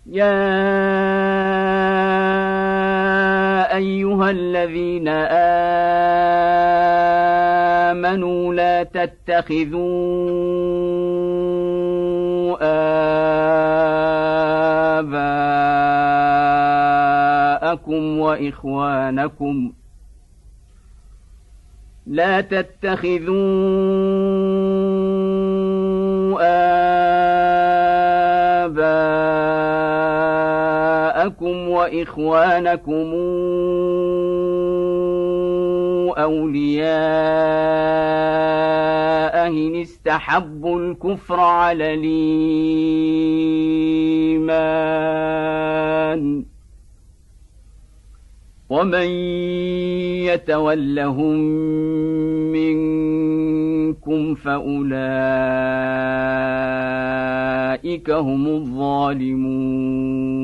يا أيها الذين آمنوا لا تتخذوا آباءكم وإخوانكم أولياء إن استحبوا الكفر على الإيمان ومن يتولهم منكم فأولئك هم الظالمون